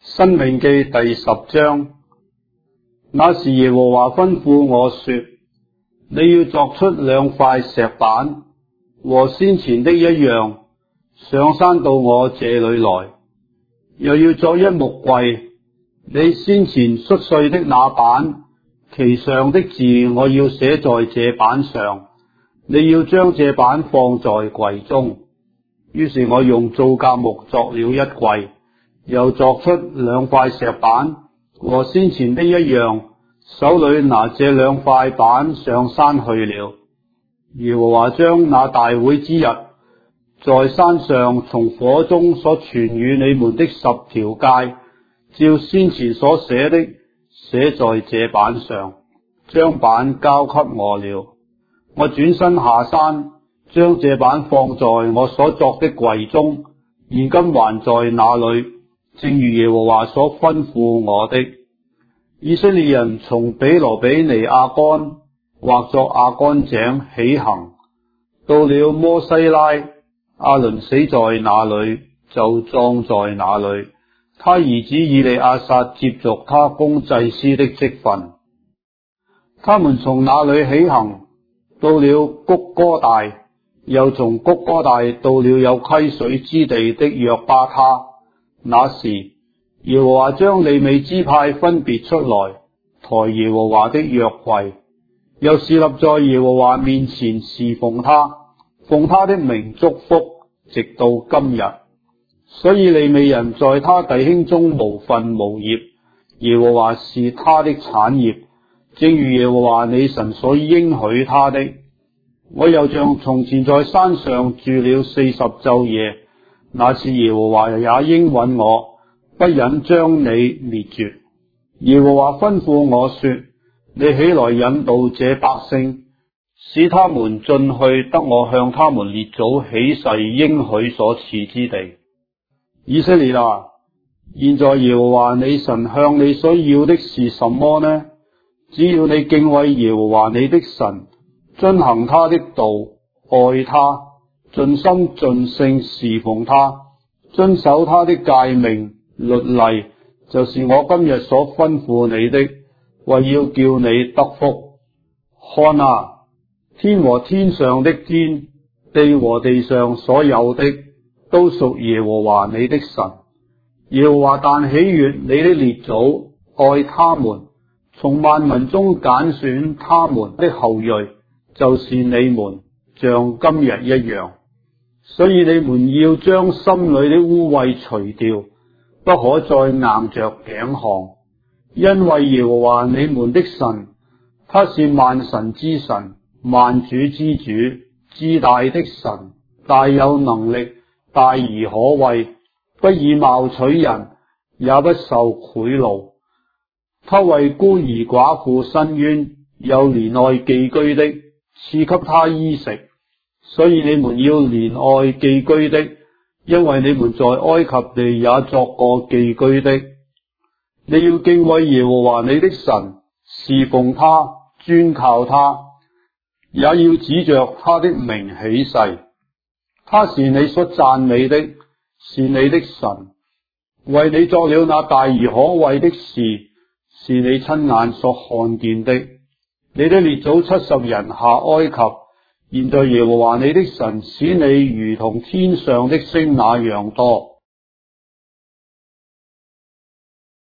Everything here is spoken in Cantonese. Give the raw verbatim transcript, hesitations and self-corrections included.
申命記第十章。那時耶和華吩咐我說，你要作出兩塊石板，和先前的一樣，上山到我這裏來。又要作一木櫃，你先前摔碎的那板，其上的字我要寫在這板上。你要將這板放在櫃中。於是我用皂莢木作了一櫃，又作出兩塊石板，和先前的一樣，手裏拿這兩塊板上山去了。耶和華將那大會之日，在山上從火中所傳與你們的十條誡，照先前所寫的，寫在這板上，將板交給我了。我轉身下山，將這板放在我所作的櫃中，現今還在那裏，正如耶和華所吩咐我的。以色列人從比羅比尼亞干劃作亞干井起行，到了摩西拉，亞倫死在那裏，就葬在那裏。他兒子以利亞撒接續他供祭司的職分。他們從那裏起行，到了谷歌大，又從谷歌大到了有溪水之地的約巴他。那時耶和華將利未支派分別出來，抬耶和華的約櫃，又侍立在耶和華面前侍奉他，奉他的名祝福，直到今日。所以利未人在他弟兄中無分無業，耶和華是他的產業，正如耶和華你神所應許他的。我又像從前在山上住了四十晝夜，那次耶和華也應允我，不忍將你滅絕。耶和華吩咐我說，你起來引導這百姓，使他們進去得我向他們列祖起誓應許所賜之地。以色列啊，現在耶和華你神向你所要的是什麼呢？只要你敬畏耶和華你的神，遵行他的道，愛他，盡心盡性侍奉他，遵守他的誡命律例，就是我今日所吩咐你的，為要叫你得福。看啊，天和天上的天，地和地上所有的，都屬耶和華你的神。耶和華但喜悅你的列祖，愛他們，從萬民中揀選他們的後裔，就是你們，像今日一樣。所以你們要將心裏的污穢除掉，不可再硬着頸項，因為耶和華你們的神，他是萬神之神，萬主之主，至大的神，大有能力，大而可畏，不以貌取人，也不受賄賂。他為孤兒寡婦伸冤，有憐愛寄居的，賜給他衣食。所以你們要憐愛寄居的，因為你們在埃及地也作過寄居的。你要敬畏耶和華你的神，侍奉他，專靠他，也要指着他的名起誓。他是你所讚美的，是你的神，為你作了那大而可畏的事，是你親眼所看見的。你的列祖七十人下埃及，現在耶和華你的神使你如同天上的星那樣多。